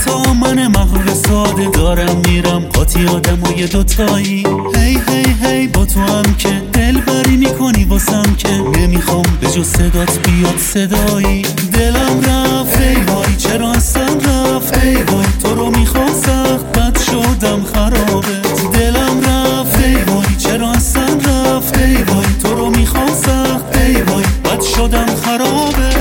حتی من مغرور ساده دارم میرم قاطی آدمای دوتایی. هی هی هی با تو هم که دلبری میکنی واسم که نمیخوام به جز صدات بیاد صدایی. دلم رفت ای وای چرا اصلا رفت ای وای تو رو میخوام سخت بد شدم خرابت. دلم رفت ای وای چرا اصلا رفت ای وای تو رو میخوام سخت ای وای بد شدم خرابت.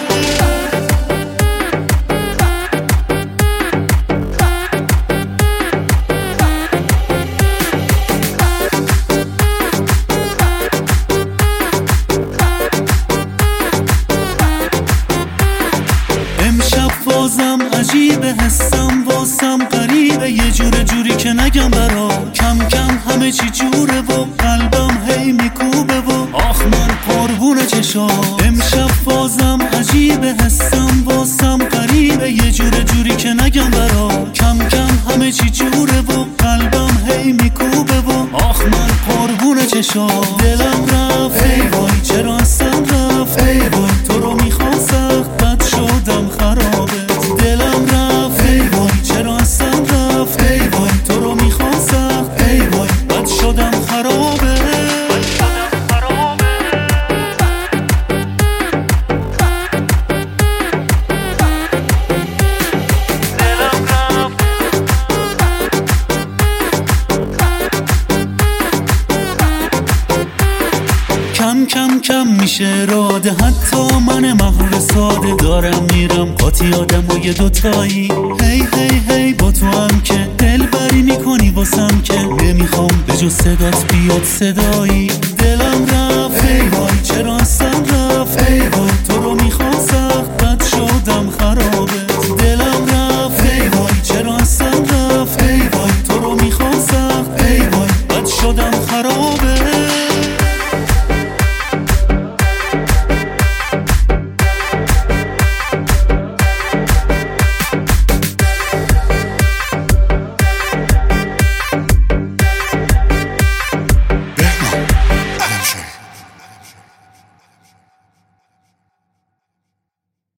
بازم عجیبه حسم واسم غریبه یه جوری که نگم برا. کم کم همه چی جوره و قلبم هی میکوبه و آخ من قربون چشام. امشب بازم عجیبه حسم واسم غریبه یه جوری که نگم برا. کم کم همه چی جوره و قلبم هی میکوبه و آخ من قربون چشام. دلم رفت ای وای چرا اصلا رفت ای وای تو رو میخوام سخت بد شدم خرابه. دلم رفت ای وای چرا اصلا رفت ای وای تو رو میخوام سخت ای وای بد شدم خرابه. کم کم کم میشه راده حتی من مغرور ساده دارم میرم قاطی آدمای دوتایی. هی هی هی با تو هم که دلبری میکنی واسم که نمیخوام به جز صدات بیاد صدایی. دلم رفت ای وای چرا اصلا رفت ای وای